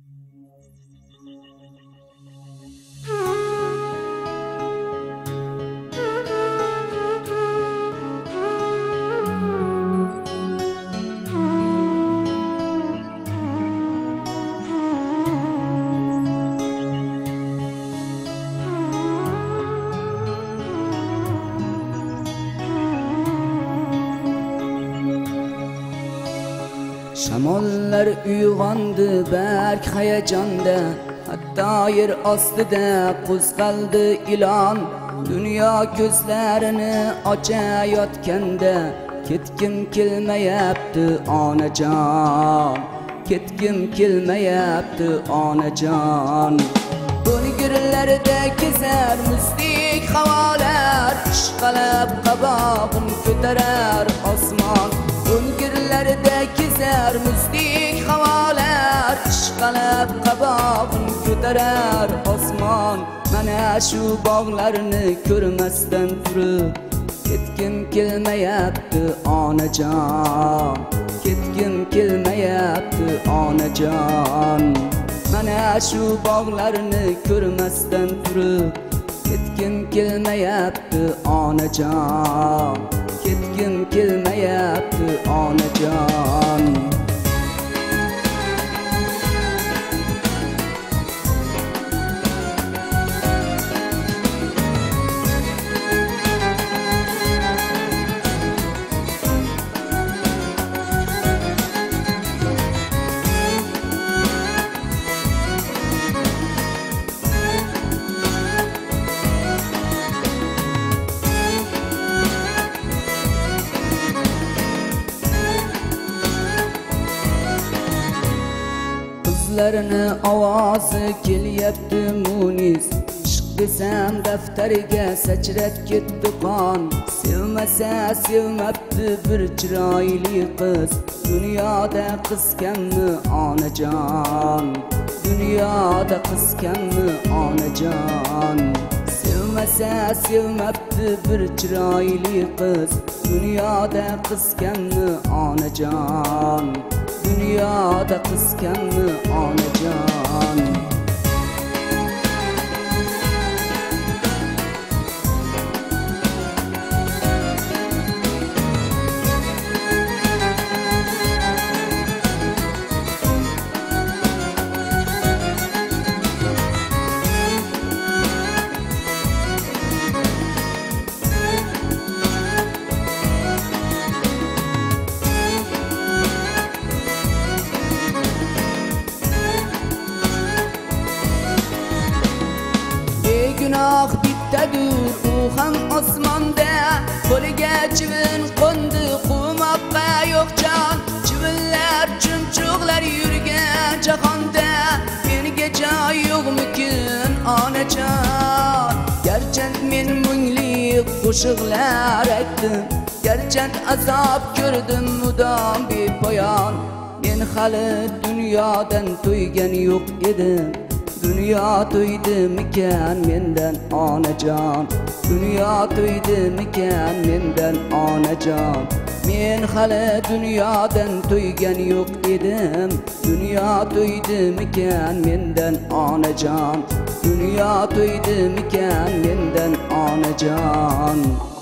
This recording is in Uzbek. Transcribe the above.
Shamollar uyg'ondi berk hayajonda, hatto yer ostida qo'zg'aldi ilon. Dunyo ko'zlarini ochayotganda, ketgim kelmayapti onajon, ketgim kelmayapti onajon. O'ngirlarda kezar muzdek havolar, ishqalab qabog'in ko'tarar osmon. O'ngirlarda kezar muzdek havolar, ishqalab qabog'in ko'tarar osmon. Mana shu bog'larni ko'rmasdan turib, ketgim kelmayapti onajon, ketgim kelmayapti onajon. Mana shu bog'larni ko'rmasdan turib, ketgim kelmayapti onajon, ketgim kelmayapti onajon. Qizlarni ovozi kelyapti munis, ishq desam daftariga sachrab ketdi qon. Sevmasa sevmabdi bir chiroyli qiz, dunyoda qiz kammi onajon, dunyoda qiz kammi onajon. Sevmasa sevmabdi bir chiroyli qiz, dunyoda qiz kammi onajon, dunyoda qiz kammi onajon. Gunoh bittadur, u ham osmonda. Qo'liga chivin qo'ndi, quvmoqqa yo'q jon. Chivinlar, chumchuqlar yurgan jahonda, menga joy yo'qmikin onajon. Garchi men mungli qo'shiqlar aytdim, garchi azob ko'rdim mudom bepoyon, men hali dunyodan to'ygan yo'q edim. Dunyo to'ydimikan mendan onajon, dunyo to'ydimikan mendan onajon. Men hali dunyodan to'ygan yo'q edim. Dunyo to'ydimikan mendan onajon, dunyo to'ydimikan mendan onajon.